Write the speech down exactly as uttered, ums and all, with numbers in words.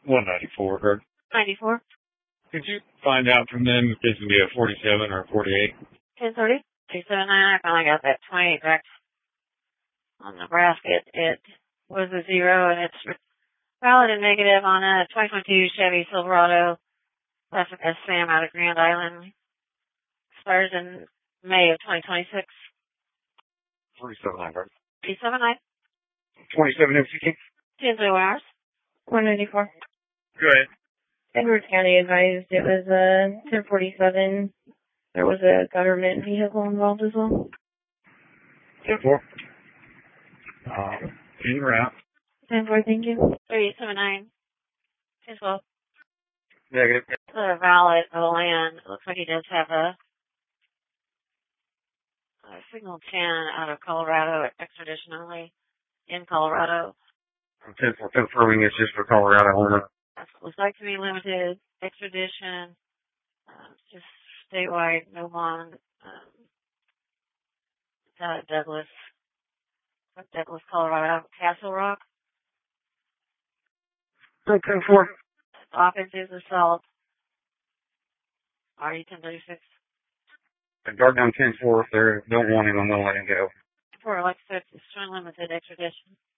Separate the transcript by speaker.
Speaker 1: one ninety-four, Kurt.
Speaker 2: ninety-four.
Speaker 1: Could you find out from them if this would be a forty-seven or a forty-eight?
Speaker 2: ten thirty. two seven nine. I finally got that twenty-eight back on Nebraska. It, it was a zero, and it's valid and negative on a twenty twenty-two Chevy Silverado Classic S Sam out of Grand Island. Expires in May of twenty twenty-six.
Speaker 1: forty-seven nine, Kurt.
Speaker 2: three seven nine.
Speaker 1: twenty-seven M C K.
Speaker 2: ten zero hours. one ninety-four.
Speaker 1: Go ahead.
Speaker 2: Edwards County advised it was uh, ten forty-seven. There was a government vehicle involved as well.
Speaker 1: ten four. Um, in route.
Speaker 2: ten four, thank you. three seven nine. ten twelve.
Speaker 1: Negative.
Speaker 2: The valid of the land. It looks like he does have a, a signal ten out of Colorado, extradition only in Colorado.
Speaker 1: ten four confirming it's just for Colorado only.
Speaker 2: That's what looks like to be limited extradition. Uh, just statewide, no bond. Um, it's out of Douglas. Douglas, Colorado. Castle Rock.
Speaker 1: ten four.
Speaker 2: Offense is assault. R E ten thirty-six.
Speaker 1: And guard down ten four if they don't want him, I'm going to let him go.
Speaker 2: For like I said, it's limited extradition.